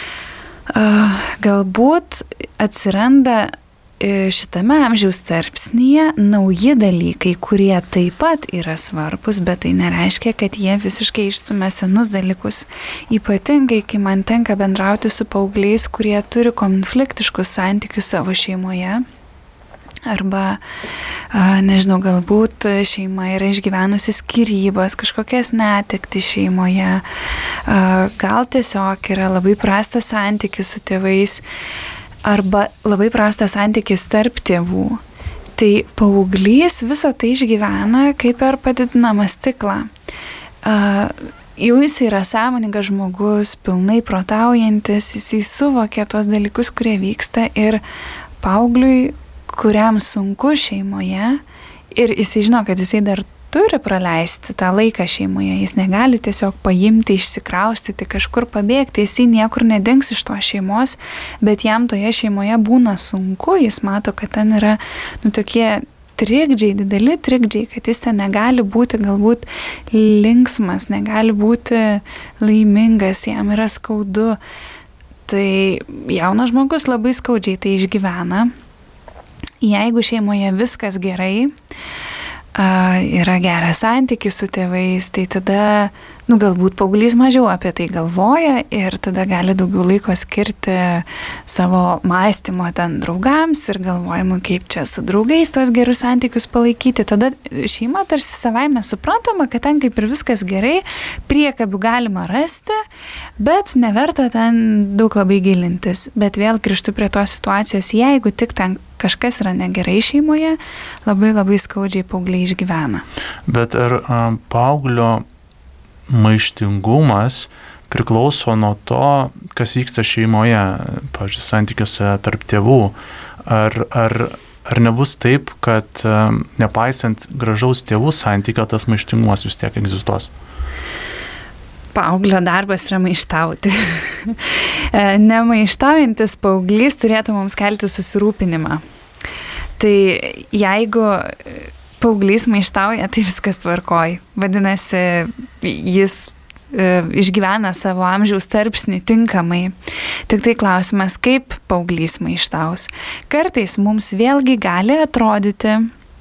S2: Galbūt atsiranda šitame amžiaus tarpsnyje nauji dalykai, kurie taip pat yra svarbus, bet tai nereiškia, kad jie visiškai išstumia senus dalykus. Ypatingai, kai man tenka bendrauti su paaugliais, kurie turi konfliktiškus santykius savo šeimoje. Arba, nežinau, galbūt šeima yra išgyvenusi skyrybas, kažkokias netektis šeimoje, gal tiesiog yra labai prastas santykis su tėvais, arba labai prastas santykis tarp tėvų. Tai paauglys visą tai išgyvena kaip per padidinamą stiklą. Jau jis yra sąmoningas žmogus, pilnai protaujantis, jis suvokia tuos dalykus, kurie vyksta, ir paaugliui, kuriam sunku šeimoje, ir jisai žino, kad jisai dar turi praleisti tą laiką šeimoje, jis negali tiesiog paimti, išsikraustyti, kažkur pabėgti, jisai niekur nedings iš to šeimos, bet jam toje šeimoje būna sunku, jis mato, kad ten yra tokie trikdžiai, dideli trikdžiai, kad jis ten negali būti galbūt linksmas, negali būti laimingas, jam yra skaudu. Tai jaunas žmogus labai skaudžiai tai išgyvena. Jeigu šeimoje viskas gerai, yra geras santykis su tėvais, tai tada, galbūt paauglys mažiau apie tai galvoja ir tada gali daugiau laiko skirti savo mąstymo ten draugams ir galvojimu, kaip čia su draugais tuos gerus santykius palaikyti. Tada šeima tarsi savaime suprantama, kad ten kaip ir viskas gerai, priekabių galima rasti, bet neverta ten daug labai gilintis. Bet vėl grįžtu prie tos situacijos, jeigu tik ten kažkas yra negerai šeimoje, labai labai skaudžiai paaugliai išgyvena.
S1: Bet ar paauglio maištingumas priklauso nuo to, kas vyksta šeimoje, pavyzdžiui, santykiuose tarp tėvų? Ar nebus taip, kad nepaisant gražaus tėvų santykio, tas maištingumas vis tiek egzistuos?
S2: Paauglio darbas yra maištauti. Nemaištaujantis paauglys turėtų mums kelti susirūpinimą. Tai jeigu paauglys maištauja, tai viskas tvarkoj. Vadinasi, jis išgyvena savo amžiaus tarpsnį tinkamai. Tik tai klausimas, kaip paauglys maištaus. Kartais mums vėlgi gali atrodyti,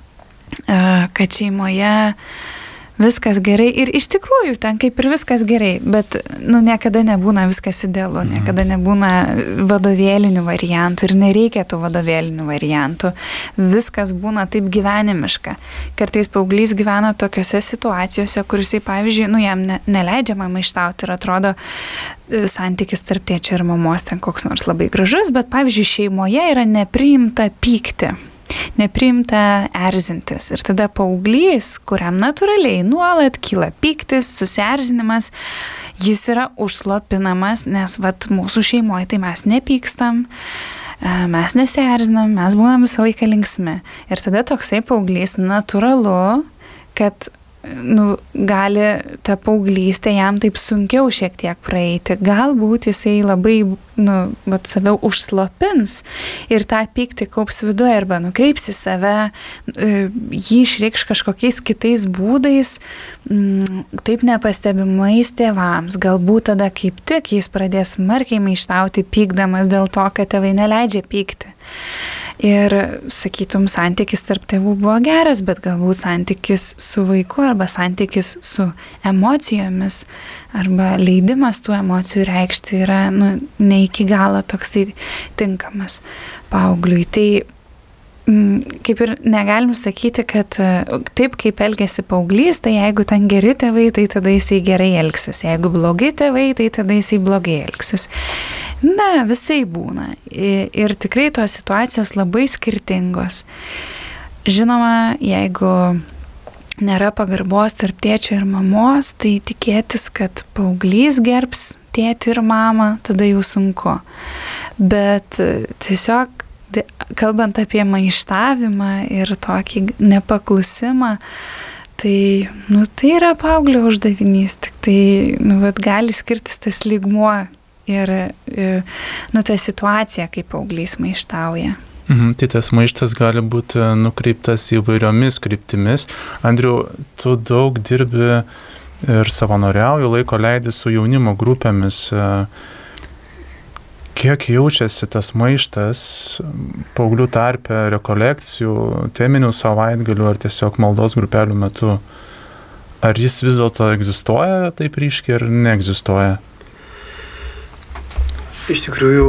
S2: kad šeimoje viskas gerai ir iš tikrųjų ten kaip ir viskas gerai, bet niekada nebūna viskas idealu, niekada nebūna vadovėlinių variantų ir nereikia tų vadovėlinių variantų. Viskas būna taip gyvenimiška. Kartais paauglys gyvena tokiose situacijose, kur jisai, pavyzdžiui, jam neleidžiama maištauti ir atrodo santykis tarp tėčio ir mamos ten koks nors labai gražus, bet, pavyzdžiui, šeimoje yra nepriimta pykti. Nepriimta erzintis. Ir tada paauglys, kuriam natūraliai nuolat kyla pyktis, susierzinimas, jis yra užslopinamas, nes mūsų šeimoje tai mes nepykstam, mes nesierzinam, mes būnam visą laiką linksmi. Ir tada toksai paauglys natūralu, kad gali ta paauglystė jam taip sunkiau šiek tiek praeiti. Galbūt jisai labai save užslopins ir tą pyktį kaups viduje arba nukreips į save, jį išreikš kažkokiais kitais būdais, taip nepastebimais tėvams. Galbūt tada kaip tik jis pradės smarkiai maištauti pykdamas dėl to, kad tėvai neleidžia pykti. Ir, sakytum, santykis tarp tėvų buvo geras, bet galbūt santykis su vaiku arba santykis su emocijomis arba leidimas tų emocijų reikšti yra ne iki galo toksai tinkamas paaugliui. Tai kaip ir negalim sakyti, kad taip kaip elgiasi paauglys, tai jeigu ten geri tėvai, tai tada jisai gerai elgsis. Jeigu blogi tėvai, tai tada jisai blogai elgsis. Visai būna. Ir tikrai tos situacijos labai skirtingos. Žinoma, jeigu nėra pagarbos tarp tėčio ir mamos, tai tikėtis, kad paauglys gerbs tėtį ir mamą, tada jau sunku. Bet tiesiog kalbant apie maištavimą ir tokį nepaklusimą, tai, tai yra paauglio uždavinys, tik tai, gali skirtis tas lygmuo ir, ta situacija, kaip paauglys maištauja.
S1: Tai tas maištas gali būti nukreiptas įvairiomis kryptimis. Andriau, tu daug dirbi ir savanoriauji, laiko leidi su jaunimo grupėmis. Kiek jaučiasi tas maištas paauglių tarpe rekolekcijų, teminių savaitgalių ar tiesiog maldos grupelių metu? Ar jis vis dėlto egzistuoja taip ryškiai ar neegzistuoja?
S3: Iš tikrųjų,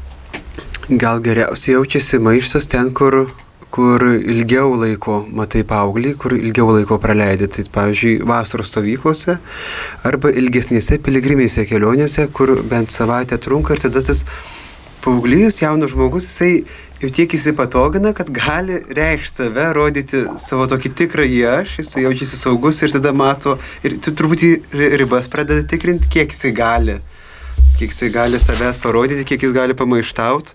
S3: gal geriausiai jaučiasi maištas ten, kur ilgiau laiko matai paauglį, kur ilgiau laiko praleidi. Tai, pavyzdžiui, vasaros stovyklose arba ilgesnėse piligrimėse kelionėse, kur bent savaitę trunka ir tada tas paauglys, jaunas žmogus, jisai jau tiek įsipatogina, kad gali reikšti save, rodyti savo tokį tikrąjį aš, jisai jaučiasi saugus ir tada mato, ir tu truputį ribas pradeda tikrinti, kiek jisai gali savęs parodyti, kiek jis gali pamaištauti.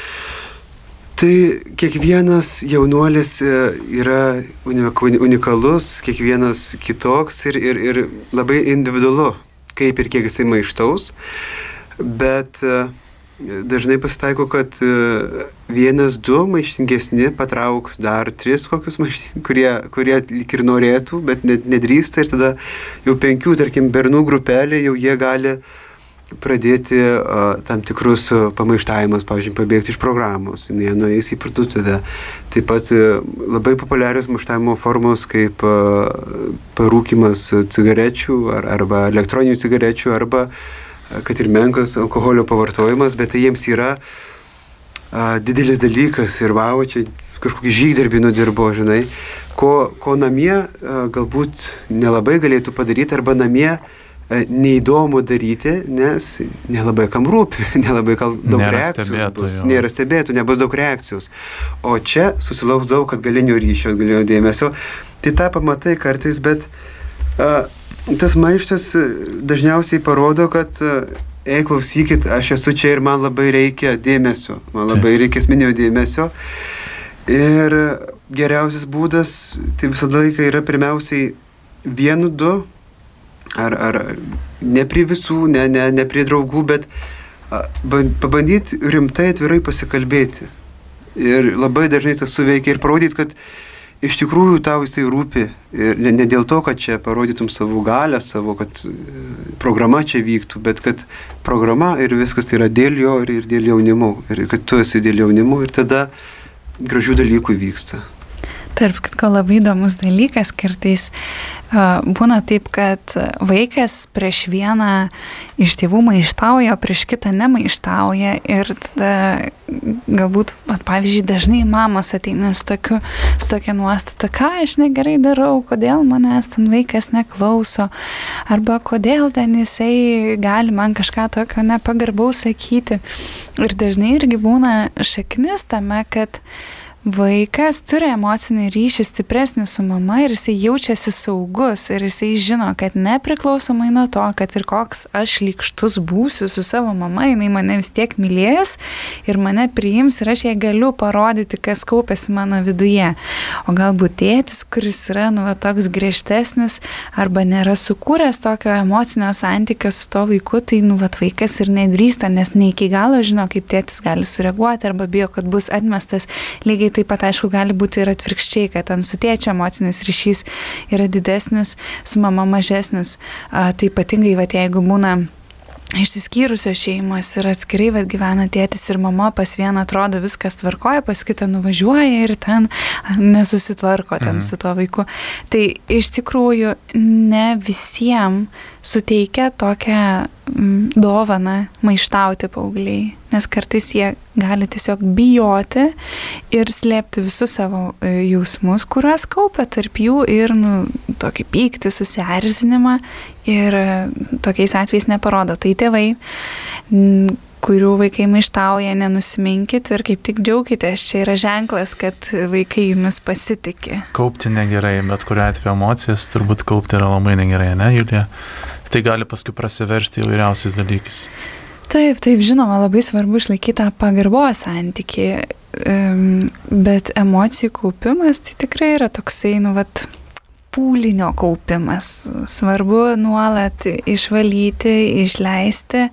S3: Tai kiekvienas jaunuolis yra unikalus, kiekvienas kitoks ir labai individualu, kaip ir kiek jisai maištaus, bet dažnai pasitaiko, kad 1-2 maištingesni patrauks dar 3 kokius kurie lyg ir norėtų, bet nedrįsta ir tada jau 5, tarkim, bernų grupelė, jau jie gali pradėti tam tikrus pamaištavimus, pavyzdžiui, pabėgti iš programos, jie nueis į parduotuvę. Taip pat labai populiarios maištavimo formos kaip parūkymas cigarečių arba elektroninių cigarečių arba kad ir menkas alkoholio pavartojimas, bet tai jiems yra didelis dalykas ir čia kažkokį žygdarbį nudirbo, žinai, ko namie galbūt nelabai galėtų padaryti arba namie neįdomu daryti, nes nelabai kam rūpi, nelabai daug reakcijos bus, nėra stebėtų, nebus daug reakcijos. O čia susilauks daug atgalinio ryšio, atgalinio dėmesio. Tai tą pamatai kartais, bet tas maištas dažniausiai parodo, kad klausykit, aš esu čia ir man labai reikia dėmesio, man labai reikia esminio dėmesio. Ir geriausias būdas, tai visada laiką yra pirmiausiai 1-2, ar ne prie visų, ne prie draugų, bet pabandyti rimtai atvirai pasikalbėti. Ir labai dažnai tas suveikia ir parodyti, kad iš tikrųjų tau jisai rūpi. Ir ne dėl to, kad čia parodytum savo galę, kad programa čia vyktų, bet kad programa ir viskas tai yra dėl jo ir dėl jaunimo. Ir kad tu esi dėl jaunimo ir tada gražių dalykų vyksta.
S2: Tarp kitko labai įdomus dalykas, kartais būna taip, kad vaikas prieš vieną iš tėvų maištauja, o prieš kitą nemaištauja ir tada galbūt, pavyzdžiui, dažnai mamos ateina su tokia nuostata, ką aš negerai darau, kodėl manęs ten vaikas neklauso, arba kodėl ten jisai gali man kažką tokio nepagarbaus sakyti. Ir dažnai irgi būna šaknis tame, kad vaikas turi emocinį ryšį stipresnį su mama ir jisai jaučiasi saugus ir jisai žino, kad nepriklausomai nuo to, kad ir koks aš lykštus būsiu su savo mama, jinai mane vis tiek mylės ir mane priims ir aš jai galiu parodyti, kas kaupiasi mano viduje. O galbūt tėtis, kuris yra toks griežtesnis arba nėra sukūręs tokio emocinio santykio su to vaiku, tai vaikas ir nedrįsta, nes ne iki galo žino, kaip tėtis gali sureaguoti arba bijo, kad bus atmestas. Lygiai taip pat, aišku, gali būti ir atvirkščiai, kad ant su tėčio emocinis ryšys yra didesnis, su mama mažesnis. Tai ypatingai, jeigu būna išsiskyrusios šeimos ir atskirai gyvena tėtis ir mama, pas vieną atrodo viskas tvarkoja, pas kitą nuvažiuoja ir ten nesusitvarko ten su tuo vaiku. Tai iš tikrųjų ne visiems suteikia tokią dovaną maištauti paaugliai, nes kartais jie gali tiesiog bijoti ir slėpti visus savo jausmus, kuriuos kaupia, tarp jų ir tokį pyktį, susierzinimą ir tokiais atvejais neparodo. Tai tėvai, kurių vaikai maištauja, nenusiminkit ir kaip tik džiaukitės, čia yra ženklas, kad vaikai jumis pasitikė.
S1: Kaupti negerai, bet kuriuo atveju emocijas turbūt kaupti yra labai negerai, ne, Julija? Tai gali paskui prasiversti įvairiausiais dalykais.
S2: Taip, žinoma, labai svarbu išlaikyti tą pagarbos santykį, bet emocijų kaupimas tai tikrai yra toksai, pūlinio kaupimas. Svarbu nuolat išvalyti, išleisti,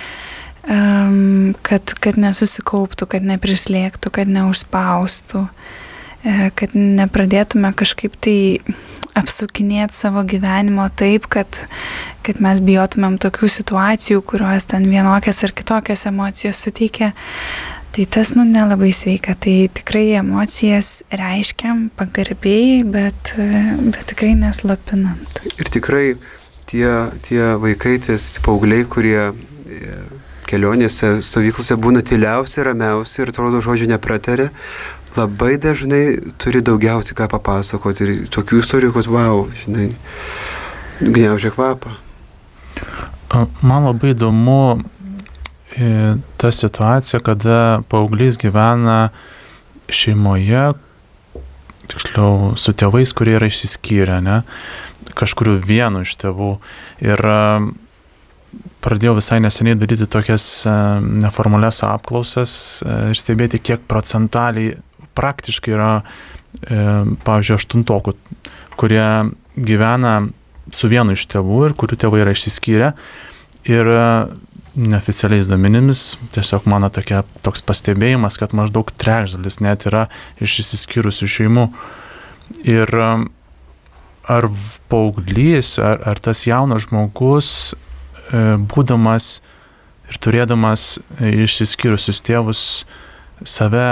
S2: kad nesusikauptų, kad neprislėgtų, kad neužspaustų, kad nepradėtume kažkaip tai apsukinėti savo gyvenimo taip, kad mes bijotumėm tokių situacijų, kurios ten vienokias ar kitokias emocijas suteikia. Tai tas nelabai sveika. Tai tikrai emocijas reiškiam pagarbiai, bet tikrai neslopinant.
S3: Ir tikrai tie vaikai, tie paaugliai, kurie kelionėse, stovyklose būna tyliausi, ramiausi ir atrodo žodžių nepratarė, labai dažnai turi daugiausiai ką papasakoti ir tokių istorijų, kad gniaužia kvapą.
S1: Man labai įdomu ta situacija, kada paauglys gyvena šeimoje, tiksliau su tėvais, kurie yra išsiskyrę, ne, kažkurių vienu iš tėvų. Ir pradėjau visai neseniai daryti tokias neformalias apklausas ir stebėti, kiek procentaliai praktiškai yra, pavyzdžiui, 8-tokų, kurie gyvena su vienu iš tėvų ir kurių tėvai yra išsiskyrę. Ir neoficialiais duomenimis tiesiog mano toks pastebėjimas, kad maždaug trečdalis net yra iš išsiskyrusių šeimų. Ir ar paauglys, ar tas jaunas žmogus, būdamas ir turėdamas išsiskyrusius tėvus, save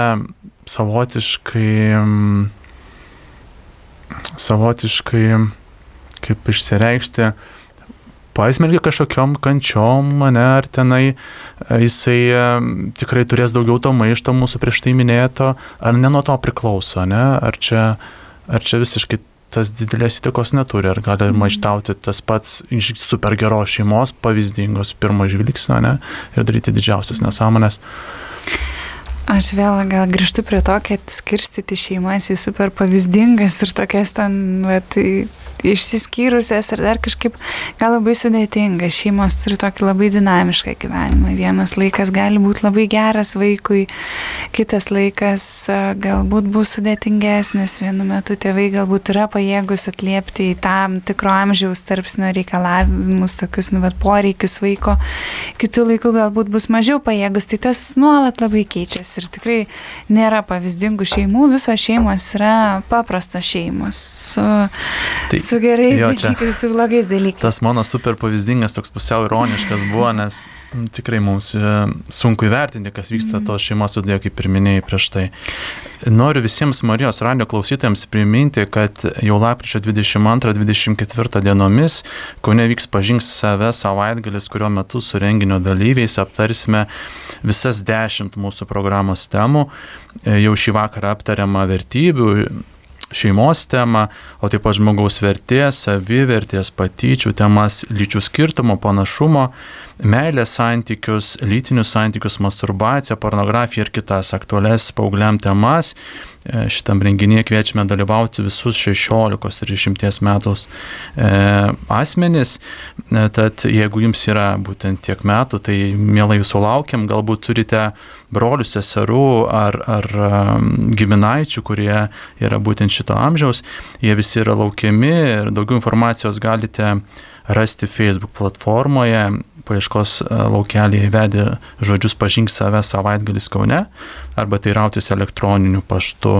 S1: savotiškai, kaip išsireikšti, pasmergia kažkokiom kančiom, ar tenai jisai tikrai turės daugiau to maišto mūsų prieš tai minėto, ar ne nuo to priklauso, ne? Ar čia visiškai tas didelės įtakos neturi, ar gali maištauti tas pats iš super geros šeimos, pavyzdingos pirmo žvilgsnio, ne? Ir daryti didžiausias nesąmonės.
S2: Aš vėl gal grįžtu prie to, kad skirstyti šeimas į super pavyzdingas ir tokias ten išsiskyrusias ir dar kažkaip gal labai sudėtinga. Šeimos turi tokį labai dinamišką gyvenimą. Vienas laikas gali būti labai geras vaikui, kitas laikas galbūt bus sudėtingesnis. Vienu metu tėvai galbūt yra pajėgus atliepti į tam tikro amžiaus tarpsnio reikalavimus, tokius poreikius vaiko. Kitų laikų galbūt bus mažiau pajėgus. Tai tas nuolat labai keičiasi ir tikrai nėra pavyzdingų šeimų. Visos šeimos yra paprastos šeimos su gerais dalykais, su blogais dalykais.
S1: Tas mano super pavyzdingas, toks pusiau ironiškas buvo, nes tikrai mums sunku įvertinti, kas vyksta tos šeimos viduje, kaip ir minėjai prieš tai. Noriu visiems Marijos radijo klausytojams priminti, kad jau lapkričio 22-24 dienomis Kaune vyks Pažink save savaitgalis, kurio metu su renginio dalyviais aptarsime visas 10 mūsų programos temų. Jau šį vakarą aptariama vertybių, šeimos tema, o taip pat žmogaus vertės, savivertės, patyčių temas, lyčių skirtumo, panašumo, meilės santykius, lytinius santykius, masturbaciją, pornografiją ir kitas aktualias paaugliam temas. Šitam renginyje kviečiame dalyvauti visus 16 ir 10 metų asmenys. Tad jeigu jums yra būtent tiek metų, tai mielai jūsų laukiam. Galbūt turite brolių, seserų ar giminaičių, kurie yra būtent šito amžiaus. Jie visi yra laukiami ir daugiau informacijos galite rasti Facebook platformoje. Paieškos laukelėje įvedė žodžius Pažink save savaitgalis Kaune arba teirautis elektroniniu paštu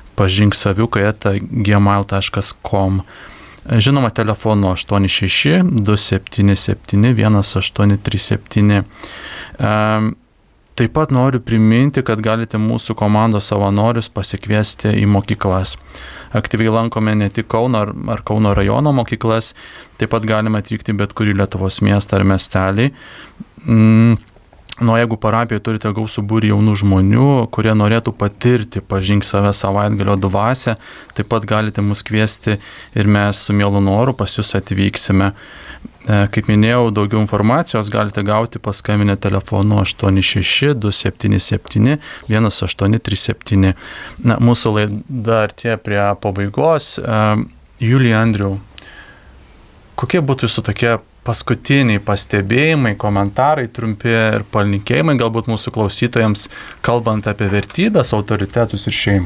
S1: pažinksaviukai@gmail.com. Žinoma, telefonu 86 277 1837. Taip pat noriu priminti, kad galite mūsų komandos savanorius pasikviesti į mokyklas. Aktyviai lankome ne tik Kauno ar Kauno rajono mokyklas, taip pat galime atvykti bet kurį Lietuvos miestą ar miestelį. Jeigu parapijoje turite gausų būrį jaunų žmonių, kurie norėtų patirti Pažink save savaitgalio dvasią, taip pat galite mus kviesti ir mes su mielu noru pas jūs atvyksime. Kaip minėjau, daugiau informacijos galite gauti paskambinę telefonu 86 277 1837. Mūsų laida artėja prie pabaigos. Julija, Andriau, kokie būtų jūsų tokie paskutiniai pastebėjimai, komentarai, trumpi ir palinkėjimai galbūt mūsų klausytojams, kalbant apie vertybės, autoritetus ir šeimą?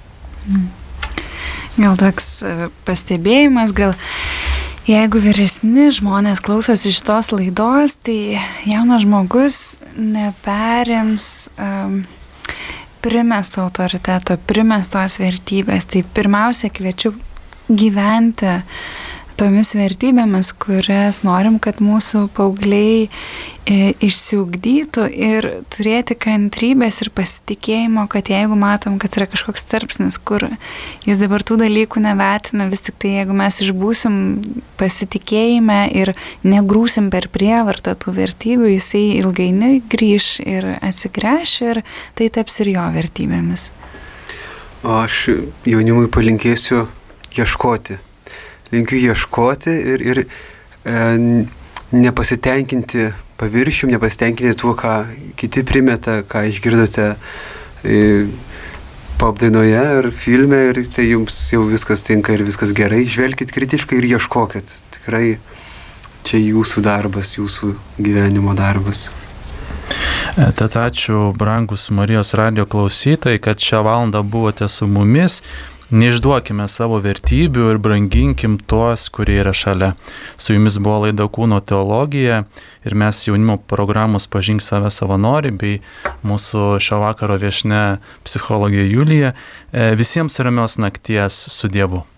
S2: Gal toks pastebėjimas, jeigu vyresni žmonės klausosi šitos laidos, tai jaunas žmogus neperims primesto autoriteto, primestos vertybės. Tai pirmiausia, kviečiu gyventi tomis vertybėmis, kurias norim, kad mūsų paaugliai išsiugdytų ir turėti kantrybės ir pasitikėjimo, kad jeigu matom, kad yra kažkoks tarpsnis, kur jis dabar tų dalykų nevertina, vis tik tai jeigu mes išbūsim pasitikėjime ir negrūsim per prievartą tų vertybių, jisai ilgainiui grįš ir atsigręš ir tai taps ir jo vertybėmis.
S3: O aš jaunimui palinkėsiu ieškoti. Linkiu ieškoti ir nepasitenkinti paviršium, nepasitenkinti tuo, ką kiti primeta, ką išgirdote popdainoje ar filme, ir tai jums jau viskas tinka ir viskas gerai. Žvelkit kritiškai ir ieškokit. Tikrai čia jūsų darbas, jūsų gyvenimo darbas.
S1: Tad ačiū, brangus Marijos radijo klausytojai, kad šią valandą buvote su mumis. Neišduokime savo vertybių ir branginkim tuos, kurie yra šalia. Su jumis buvo laida Kūno teologija ir mes jaunimo programos Pažink save savanoriai bei mūsų šio vakaro viešnia psichologė Julija. Visiems ramios nakties su Dievu.